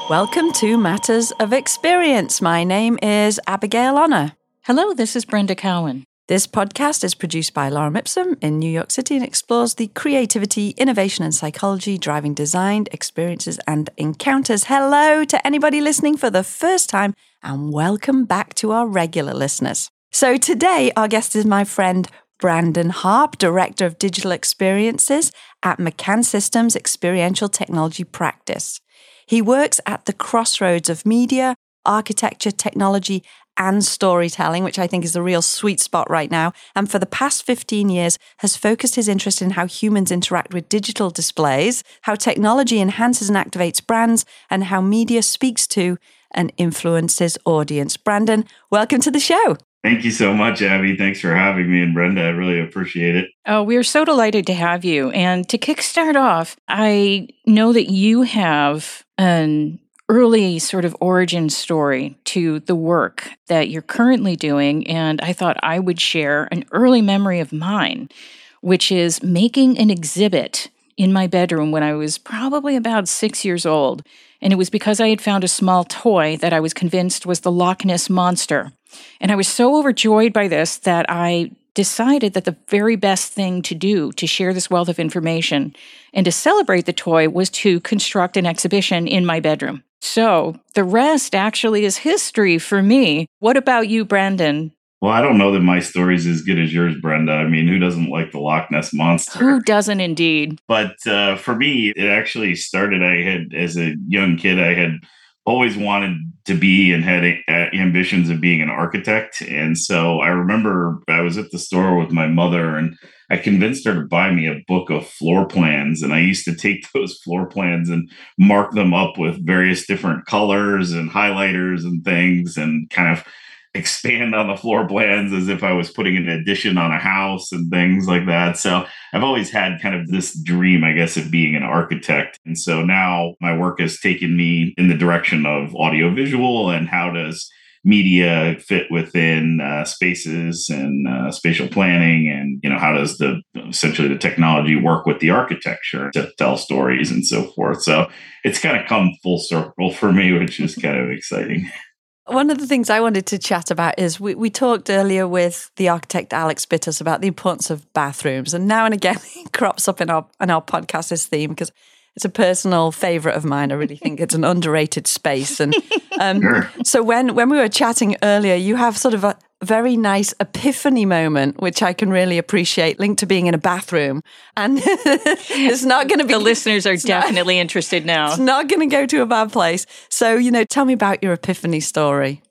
Welcome to Matters of Experience. My name is Abigail Honor. Hello, this is Brenda Cowan. This podcast is produced by Lorem Ipsum in New York City and explores the creativity, innovation, and psychology driving design, experiences, and encounters. Hello to anybody listening for the first time, and welcome back to our regular listeners. So today, our guest is my friend Brandon Harp, Director of Digital Experiences at McCann Systems Experiential Technology Practice. He works at the crossroads of media, architecture, technology, and storytelling, which I think is the real sweet spot right now. And for the past 15 years has focused his interest in how humans interact with digital displays, how technology enhances and activates brands, and how media speaks to and influences audience. Brandon, welcome to the show. Thank you so much, Abby. Thanks for having me. And Brenda, I really appreciate it. Oh, we are so delighted to have you. And to kickstart off, I know that you have an early sort of origin story to the work that you're currently doing. And I thought I would share an early memory of mine, which is making an exhibit in my bedroom when I was probably about 6 years old. And it was because I had found a small toy that I was convinced was the Loch Ness Monster. And I was so overjoyed by this that I decided that the very best thing to do to share this wealth of information and to celebrate the toy was to construct an exhibition in my bedroom. So the rest actually is history for me. What about you, Brandon? Well, I don't know that my story's as good as yours, Brenda. I mean, who doesn't like the Loch Ness Monster? Who doesn't indeed? But for me, it actually started, as a young kid, I had always wanted to be and had ambitions of being an architect. And so I remember I was at the store with my mother and I convinced her to buy me a book of floor plans. And I used to take those floor plans and mark them up with various different colors and highlighters and things and kind of expand on the floor plans as if I was putting an addition on a house and things like that. So I've always had kind of this dream, I guess, of being an architect. And so now my work has taken me in the direction of audiovisual and how does media fit within spaces and spatial planning, and how does essentially the technology work with the architecture to tell stories and so forth. So it's kind of come full circle for me, which is kind of exciting. One of the things I wanted to chat about is we talked earlier with the architect Alex Bittus about the importance of bathrooms, and now and again it crops up in our podcast, this theme, because it's a personal favorite of mine. I really think it's an underrated space. And Sure. So when we were chatting earlier, you have sort of a very nice epiphany moment, which I can really appreciate, linked to being in a bathroom. And it's not going to be... The listeners are definitely interested now. It's not going to go to a bad place. So, tell me about your epiphany story.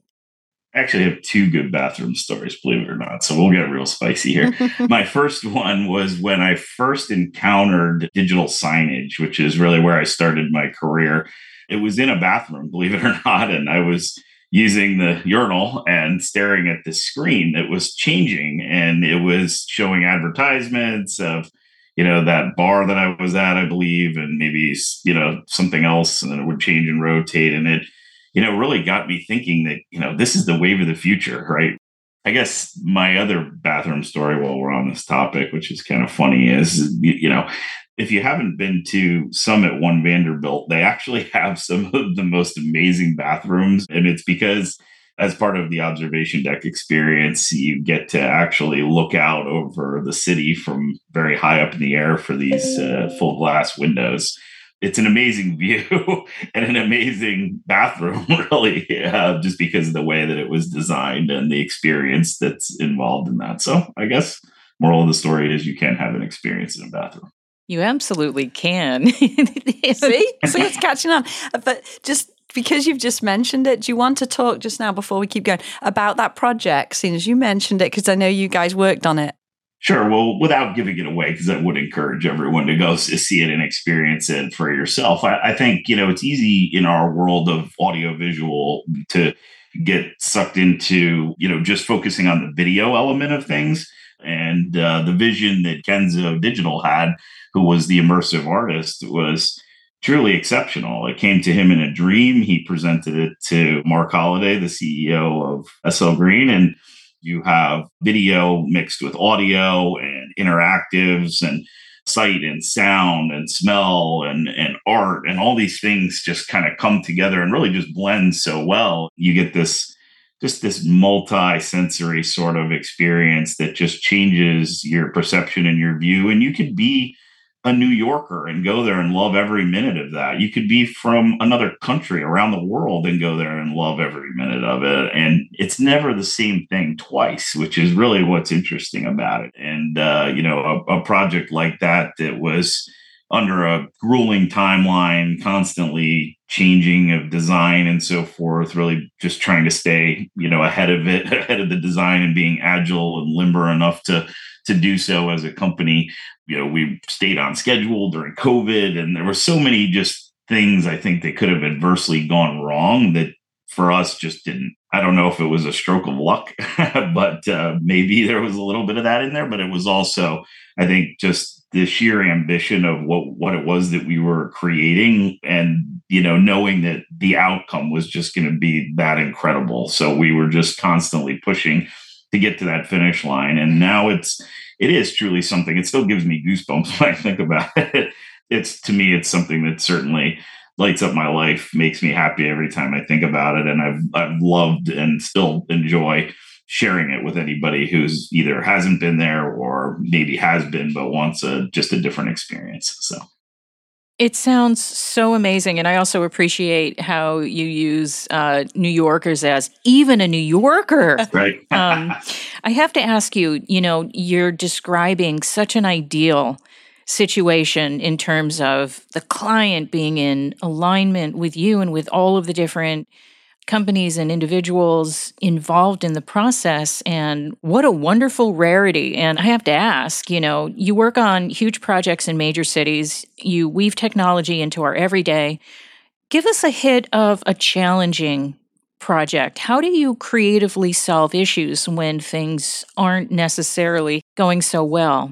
I actually have two good bathroom stories, believe it or not. So we'll get real spicy here. My first one was when I first encountered digital signage, which is really where I started my career. It was in a bathroom, believe it or not. And I was using the urinal and staring at the screen that was changing. And it was showing advertisements of, that bar that I was at, I believe, and maybe, something else. And then it would change and rotate. And it, really got me thinking that, this is the wave of the future, right? I guess my other bathroom story while we're on this topic, which is kind of funny, is, if you haven't been to Summit One Vanderbilt, they actually have some of the most amazing bathrooms. And it's because as part of the observation deck experience, you get to actually look out over the city from very high up in the air for these full glass windows. It's an amazing view and an amazing bathroom, really, just because of the way that it was designed and the experience that's involved in that. So I guess moral of the story is you can have an experience in a bathroom. You absolutely can. See, it's catching on. But just because you've just mentioned it, do you want to talk just now before we keep going about that project, seeing as you mentioned it, because I know you guys worked on it? Sure. Well, without giving it away, because I would encourage everyone to go see it and experience it for yourself. I think, it's easy in our world of audiovisual to get sucked into, just focusing on the video element of things. And the vision that Kenzo Digital had, who was the immersive artist, was truly exceptional. It came to him in a dream. He presented it to Mark Holliday, the CEO of SL Green, and you have video mixed with audio and interactives and sight and sound and smell and art and all these things just kind of come together and really just blend so well. You get this multi-sensory sort of experience that just changes your perception and your view. And you could be a New Yorker and go there and love every minute of that. You could be from another country around the world and go there and love every minute of it. And it's never the same thing twice, which is really what's interesting about it. And, a project like that was under a grueling timeline, constantly changing of design and so forth, really just trying to stay, ahead of it, ahead of the design and being agile and limber enough to do so as a company. We stayed on schedule during COVID, and there were so many just things I think that could have adversely gone wrong that for us just didn't. I don't know if it was a stroke of luck, but maybe there was a little bit of that in there. But it was also, I think, just the sheer ambition of what it was that we were creating, and knowing that the outcome was just going to be that incredible. So we were just constantly pushing to get to that finish line. And now it is truly something. It still gives me goosebumps when I think about it. To me, it's something that certainly lights up my life, makes me happy every time I think about it. And I've loved and still enjoy sharing it with anybody who's either hasn't been there or maybe has been, but wants just a different experience. So. It sounds so amazing. And I also appreciate how you use New Yorkers as even a New Yorker. Right. I have to ask you, you're describing such an ideal situation in terms of the client being in alignment with you and with all of the different companies and individuals involved in the process. And what a wonderful rarity. And I have to ask, you work on huge projects in major cities. You weave technology into our everyday. Give us a hit of a challenging project. How do you creatively solve issues when things aren't necessarily going so well?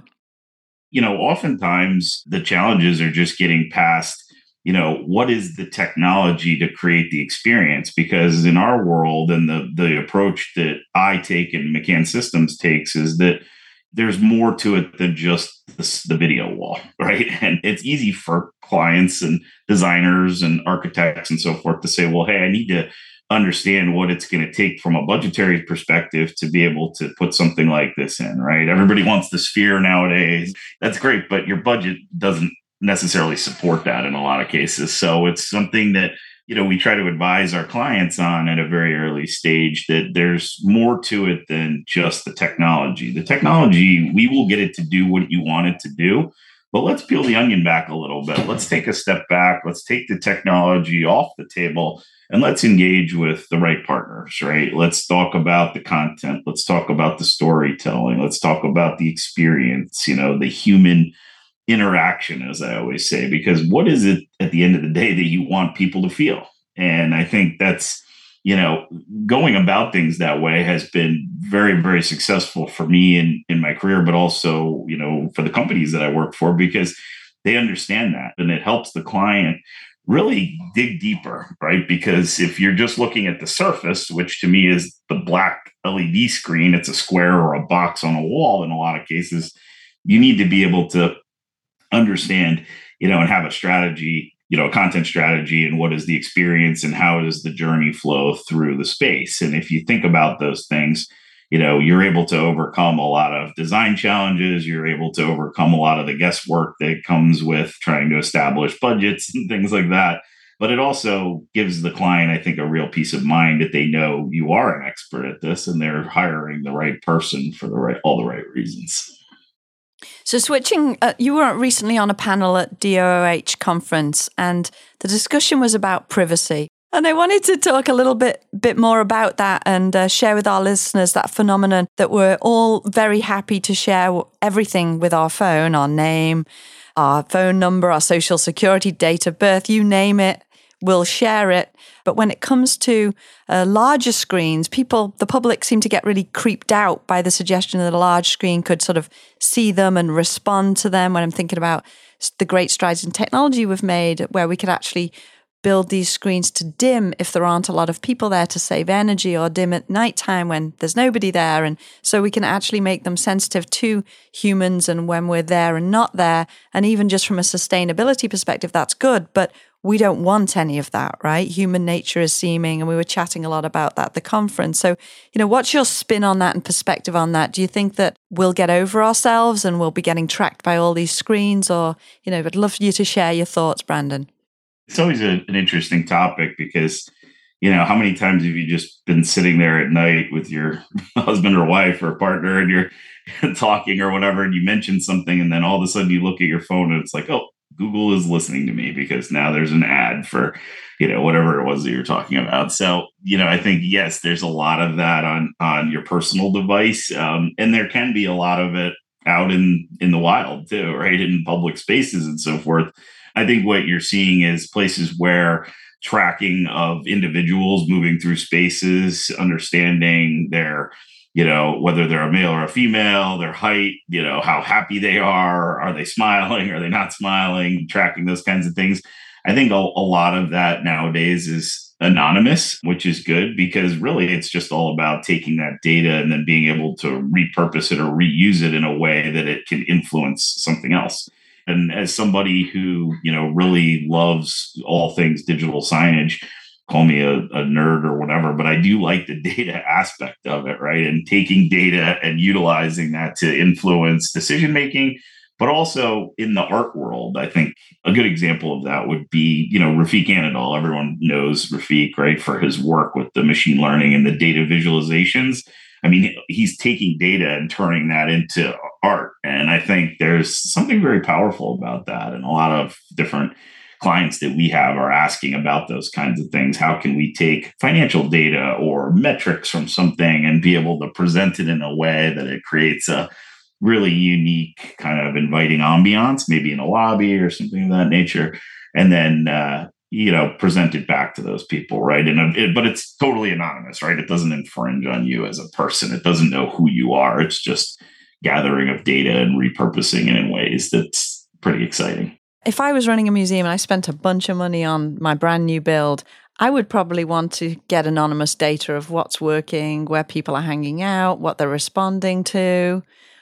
Oftentimes the challenges are just getting past what is the technology to create the experience? Because in our world, and the approach that I take and McCann Systems takes, is that there's more to it than just the video wall, right? And it's easy for clients and designers and architects and so forth to say, well, hey, I need to understand what it's going to take from a budgetary perspective to be able to put something like this in, right? Everybody wants the sphere nowadays. That's great, but your budget doesn't necessarily support that in a lot of cases. So it's something that, we try to advise our clients on at a very early stage, that there's more to it than just the technology. The technology, we will get it to do what you want it to do, but let's peel the onion back a little bit. Let's take a step back. Let's take the technology off the table and let's engage with the right partners, right? Let's talk about the content. Let's talk about the storytelling. Let's talk about the experience, the human interaction, as I always say, because what is it at the end of the day that you want people to feel? And I think that's, going about things that way has been very, very successful for me in my career, but also, for the companies that I work for, because they understand that and it helps the client really dig deeper, right? Because if you're just looking at the surface, which to me is the black LED screen, it's a square or a box on a wall in a lot of cases, you need to be able to understand, and have a strategy, a content strategy, and what is the experience and how does the journey flow through the space. And if you think about those things, you're able to overcome a lot of design challenges. You're able to overcome a lot of the guesswork that comes with trying to establish budgets and things like that. But it also gives the client, I think, a real peace of mind that they know you are an expert at this and they're hiring the right person for all the right reasons. So switching, you were recently on a panel at DOOH conference and the discussion was about privacy. And I wanted to talk a little bit more about that and share with our listeners that phenomenon that we're all very happy to share everything with our phone, our name, our phone number, our social security, date of birth, you name it, we'll share it. But when it comes to larger screens, the public seem to get really creeped out by the suggestion that a large screen could sort of see them and respond to them. When I'm thinking about the great strides in technology we've made where we could actually build these screens to dim if there aren't a lot of people there to save energy, or dim at nighttime when there's nobody there. And so we can actually make them sensitive to humans and when we're there and not there. And even just from a sustainability perspective, that's good. But we don't want any of that, right? Human nature is seeming, and we were chatting a lot about that at the conference. So, what's your spin on that and perspective on that? Do you think that we'll get over ourselves and we'll be getting tracked by all these screens? Or, I'd love for you to share your thoughts, Brandon. It's always an interesting topic because, how many times have you just been sitting there at night with your husband or wife or partner and you're talking or whatever, and you mention something, and then all of a sudden you look at your phone and it's like, oh, Google is listening to me because now there's an ad for, whatever it was that you're talking about. So, I think, yes, there's a lot of that on your personal device. And there can be a lot of it out in the wild too, right? In public spaces and so forth. I think what you're seeing is places where tracking of individuals moving through spaces, understanding their, whether they're a male or a female, their height, how happy they are they smiling, are they not smiling, tracking those kinds of things. I think a lot of that nowadays is anonymous, which is good because really it's just all about taking that data and then being able to repurpose it or reuse it in a way that it can influence something else. And as somebody who, really loves all things digital signage, call me a nerd or whatever, but I do like the data aspect of it, right? And taking data and utilizing that to influence decision-making, but also in the art world. I think a good example of that would be, Rafiq Anadol. Everyone knows Rafiq, right? For his work with the machine learning and the data visualizations. I mean, he's taking data and turning that into art. And I think there's something very powerful about that. And a lot of different clients that we have are asking about those kinds of things. How can we take financial data or metrics from something and be able to present it in a way that it creates a really unique kind of inviting ambiance, maybe in a lobby or something of that nature, and then present it back to those people, right? But it's totally anonymous, right? It doesn't infringe on you as a person. It doesn't know who you are. It's just gathering of data and repurposing it in ways that's pretty exciting. If I was running a museum and I spent a bunch of money on my brand new build, I would probably want to get anonymous data of what's working, where people are hanging out, what they're responding to.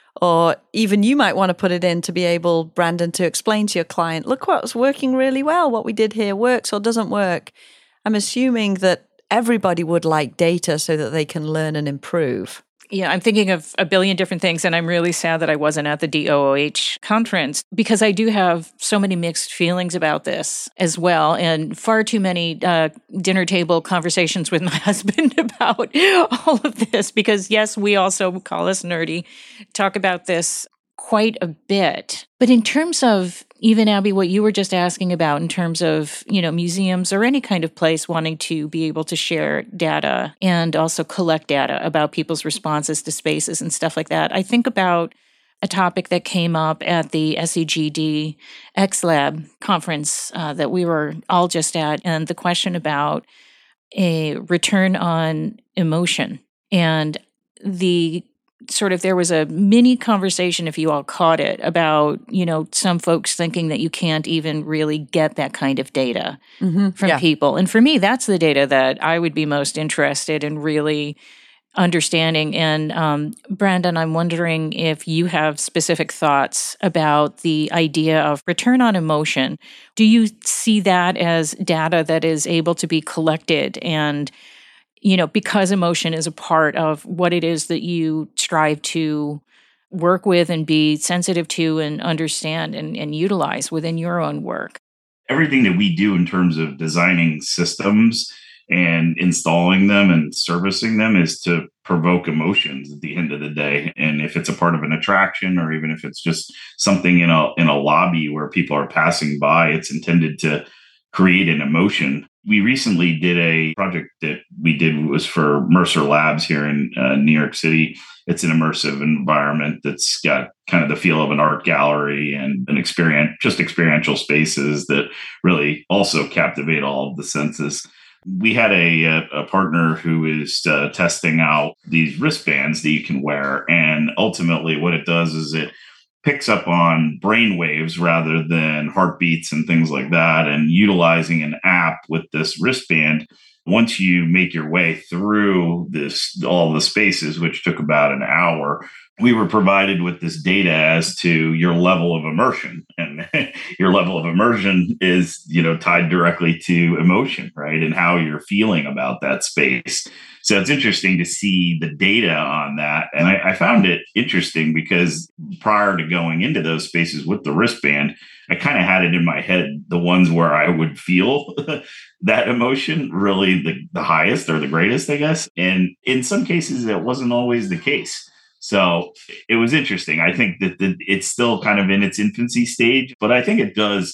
Or even you might want to put it in to be able, Brandon, to explain to your client, look what's working really well. What we did here works or doesn't work. I'm assuming that everybody would like data so that they can learn and improve. Yeah, I'm thinking of a billion different things, and I'm really sad that I wasn't at the DOOH conference because I do have so many mixed feelings about this as well, and far too many dinner table conversations with my husband about all of this because, yes, we also call us nerdy, talk about this quite a bit. But in terms of even, Abby, what you were just asking about in terms of, museums or any kind of place wanting to be able to share data and also collect data about people's responses to spaces and stuff like that, I think about a topic that came up at the SEGD XLab conference that we were all just at, and the question about a return on emotion. And there was a mini conversation, if you all caught it, about, some folks thinking that you can't even really get that kind of data from people. And for me, that's the data that I would be most interested in really understanding. And Brandon, I'm wondering if you have specific thoughts about the idea of return on emotion. Do you see that as data that is able to be collected and because emotion is a part of what it is that you strive to work with and be sensitive to and understand and utilize within your own work? Everything that we do in terms of designing systems and installing them and servicing them is to provoke emotions at the end of the day. And if it's a part of an attraction or even if it's just something in a lobby where people are passing by, it's intended to create an emotion. We recently did a project that we did was for Mercer Labs here in New York City. It's an immersive environment that's got kind of the feel of an art gallery and an experiential spaces that really also captivate all of the senses. We had a partner who is testing out these wristbands that you can wear. And ultimately what it does is it picks up on brain waves rather than heartbeats and things like that. And utilizing an app with this wristband, once you make your way through all the spaces, which took about an hour, we were provided with this data as to your level of immersion. And your level of immersion is, tied directly to emotion, right? And how you're feeling about that space. So it's interesting to see the data on that. And I found it interesting because prior to going into those spaces with the wristband, I kind of had it in my head, the ones where I would feel that emotion really the highest or the greatest, I guess. And in some cases, that wasn't always the case. So it was interesting. I think that it's still kind of in its infancy stage, but I think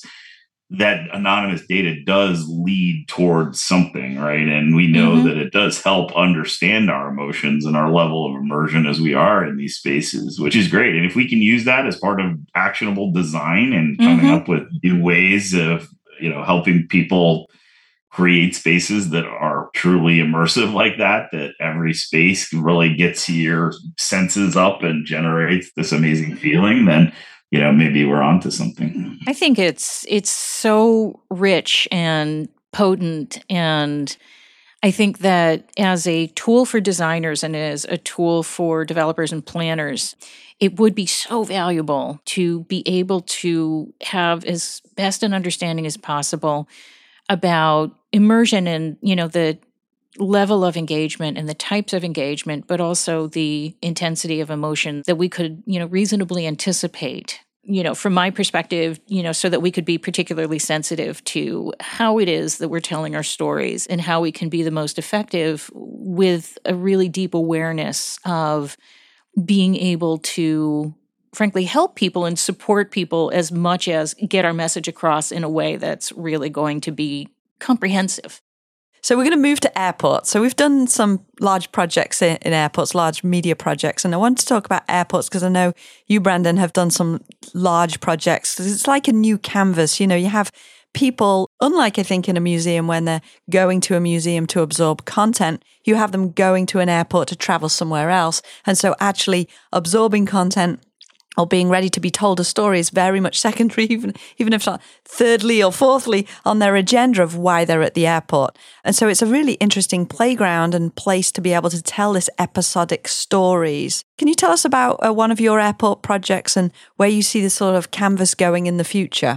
that anonymous data does lead towards something, right? And we know that it does help understand our emotions and our level of immersion as we are in these spaces, which is great. And if we can use that as part of actionable design and coming up with new ways of, helping people create spaces that are truly immersive like that every space really gets your senses up and generates this amazing feeling, then maybe we're onto something. I think it's so rich and potent, and I think that as a tool for designers and as a tool for developers and planners, it would be so valuable to be able to have as best an understanding as possible about immersion and, the level of engagement and the types of engagement, but also the intensity of emotion that we could, reasonably anticipate, from my perspective, so that we could be particularly sensitive to how it is that we're telling our stories and how we can be the most effective with a really deep awareness of being able to, frankly, help people and support people as much as get our message across in a way that's really going to be comprehensive. So we're going to move to airports. So we've done some large projects in airports, large media projects. And I want to talk about airports because I know you, Brandon, have done some large projects. It's like a new canvas. You have people, unlike I think in a museum when they're going to a museum to absorb content, you have them going to an airport to travel somewhere else. And so actually absorbing content or being ready to be told a story is very much secondary, even if not thirdly or fourthly on their agenda of why they're at the airport. And so it's a really interesting playground and place to be able to tell this episodic stories. Can you tell us about one of your airport projects and where you see this sort of canvas going in the future?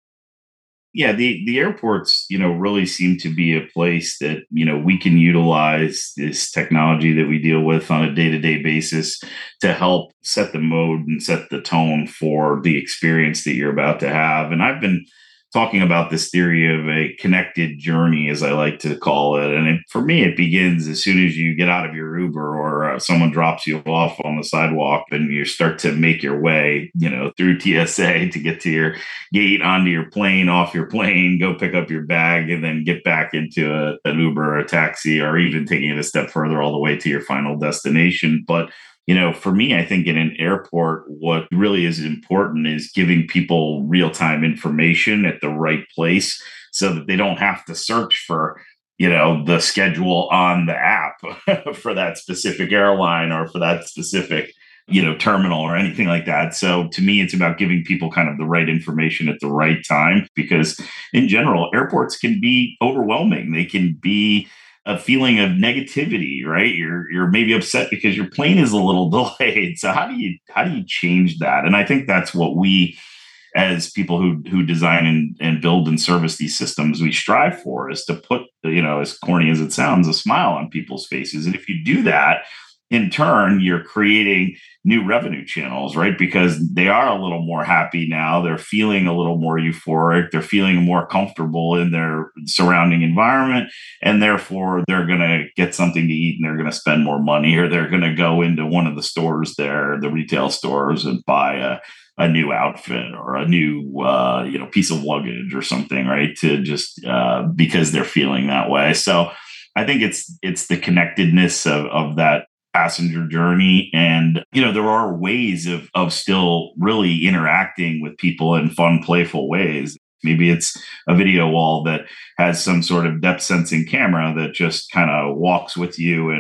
Yeah, the airports, really seem to be a place that, we can utilize this technology that we deal with on a day-to-day basis to help set the mode and set the tone for the experience that you're about to have. And I've been talking about this theory of a connected journey, as I like to call it. And for me, it begins as soon as you get out of your Uber or someone drops you off on the sidewalk and you start to make your way, through TSA to get to your gate, onto your plane, off your plane, go pick up your bag, and then get back into an Uber or a taxi, or even taking it a step further all the way to your final destination. But for me, I think in an airport, what really is important is giving people real-time information at the right place so that they don't have to search for, the schedule on the app for that specific airline or for that specific, terminal or anything like that. So to me, it's about giving people kind of the right information at the right time, because in general, airports can be overwhelming. They can be a feeling of negativity, right? You're maybe upset because your plane is a little delayed. So how do you change that? And I think that's what we, as people who design and build and service these systems, we strive for, is to put, as corny as it sounds, a smile on people's faces. And if you do that, in turn, you're creating new revenue channels, right? Because they are a little more happy now. They're feeling a little more euphoric. They're feeling more comfortable in their surrounding environment. And therefore, they're going to get something to eat and they're going to spend more money, or they're going to go into one of the stores there, the retail stores, and buy a new outfit or a new piece of luggage or something, right? To just because they're feeling that way. So I think it's the connectedness of that passenger journey. And, there are ways of still really interacting with people in fun, playful ways. Maybe it's a video wall that has some sort of depth sensing camera that just kind of walks with you and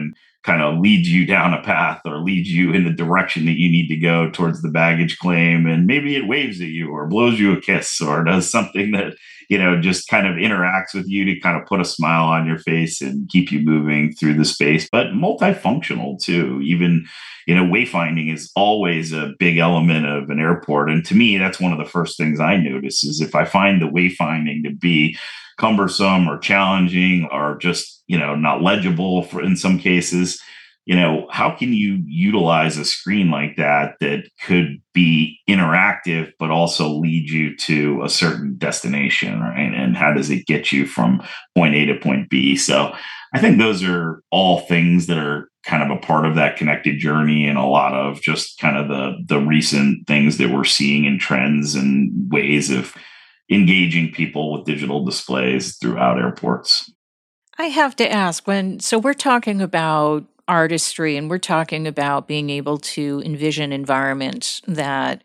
kind of leads you down a path or leads you in the direction that you need to go towards the baggage claim. And maybe it waves at you or blows you a kiss or does something that, just kind of interacts with you to kind of put a smile on your face and keep you moving through the space, but multifunctional too. Even, wayfinding is always a big element of an airport. And to me, that's one of the first things I notice is if I find the wayfinding to be cumbersome or challenging or just, not legible in some cases, how can you utilize a screen like that could be interactive, but also lead you to a certain destination, right? And how does it get you from point A to point B? So I think those are all things that are kind of a part of that connected journey and a lot of just kind of the recent things that we're seeing in trends and ways of engaging people with digital displays throughout airports. I have to ask, so we're talking about artistry and we're talking about being able to envision environments that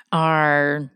are,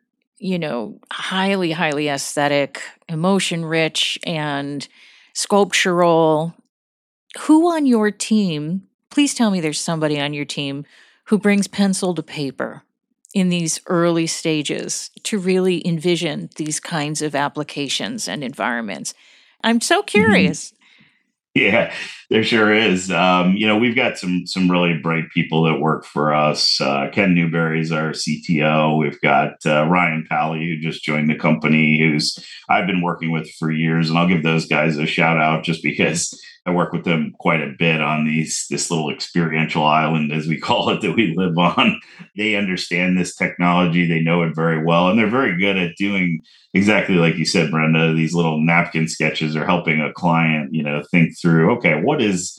highly, highly aesthetic, emotion rich, and sculptural. Who on your team, please tell me there's somebody on your team who brings pencil to paper in these early stages to really envision these kinds of applications and environments. I'm so curious. Yeah, there sure is. We've got some really bright people that work for us. Ken Newberry is our CTO. We've got Ryan Pally, who just joined the company, who's I've been working with for years. And I'll give those guys a shout out just because I work with them quite a bit on this little experiential island, as we call it, that we live on. They understand this technology. They know it very well. And they're very good at doing exactly like you said, Brenda, these little napkin sketches are helping a client, think through, okay, what is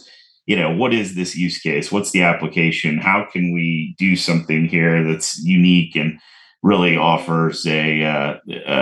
this use case? What's the application? How can we do something here that's unique and really offers an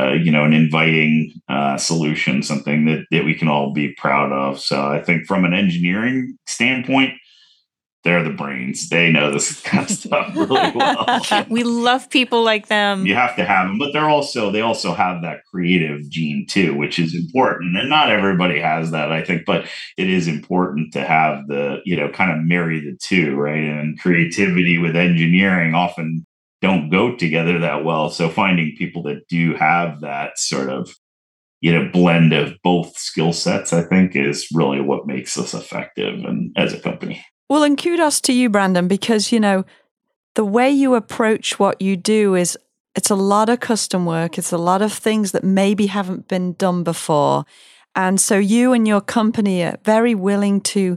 inviting solution, something that we can all be proud of. So I think from an engineering standpoint, they're the brains. They know this kind of stuff really well. We love people like them. You have to have them, but they also have that creative gene too, which is important. And not everybody has that, I think, but it is important to have kind of marry the two, right? And creativity with engineering often don't go together that well. So finding people that do have that sort of, blend of both skill sets, I think is really what makes us effective and as a company. Well, and kudos to you, Brandon, because, the way you approach what you do it's a lot of custom work. It's a lot of things that maybe haven't been done before. And so you and your company are very willing to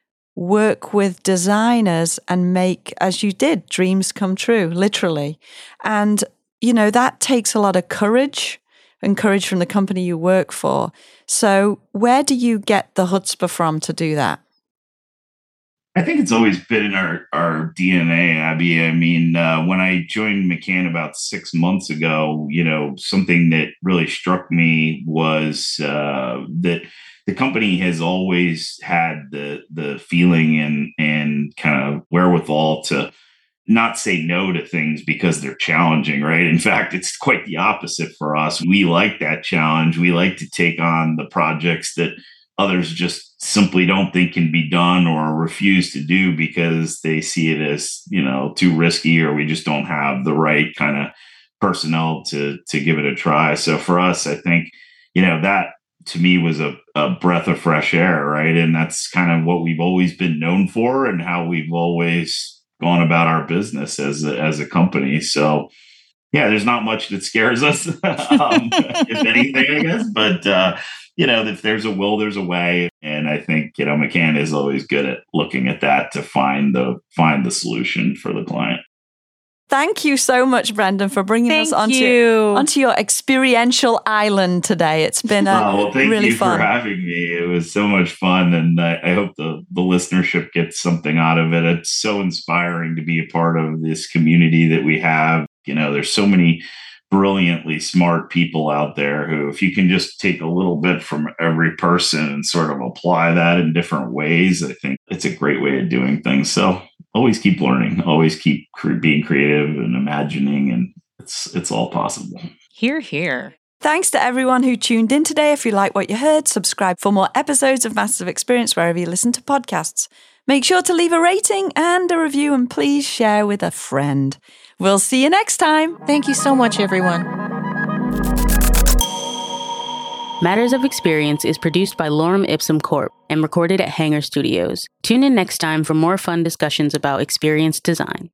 work with designers and make, as you did, dreams come true, literally. And, that takes a lot of courage and courage from the company you work for. So where do you get the chutzpah from to do that? I think it's always been in our DNA, Abby. I mean, when I joined McCann about 6 months ago, something that really struck me was that the company has always had the feeling and kind of wherewithal to not say no to things because they're challenging, right? In fact, it's quite the opposite for us. We like that challenge. We like to take on the projects that others just simply don't think can be done or refuse to do because they see it as, too risky, or we just don't have the right kind of personnel to give it a try. So for us, I think, that to me was a breath of fresh air, right? And that's kind of what we've always been known for and how we've always gone about our business as a company. So yeah, there's not much that scares us, if anything, I guess. But, if there's a will, there's a way. And I think, McCann is always good at looking at that to find the solution for the client. Thank you so much, Brandon, for bringing us onto your experiential island today. It's been really fun. Thank you for having me. It was so much fun, and I hope the listenership gets something out of it. It's so inspiring to be a part of this community that we have. There's so many brilliantly smart people out there who, if you can just take a little bit from every person and sort of apply that in different ways, I think it's a great way of doing things. So always keep learning, always keep being creative and imagining, and it's all possible. Hear, hear. Thanks to everyone who tuned in today. If you like what you heard, subscribe for more episodes of Masters of Experience wherever you listen to podcasts. Make sure to leave a rating and a review, and please share with a friend. We'll see you next time. Thank you so much, everyone. Matters of Experience is produced by Lorem Ipsum Corp. and recorded at Hanger Studios. Tune in next time for more fun discussions about experience design.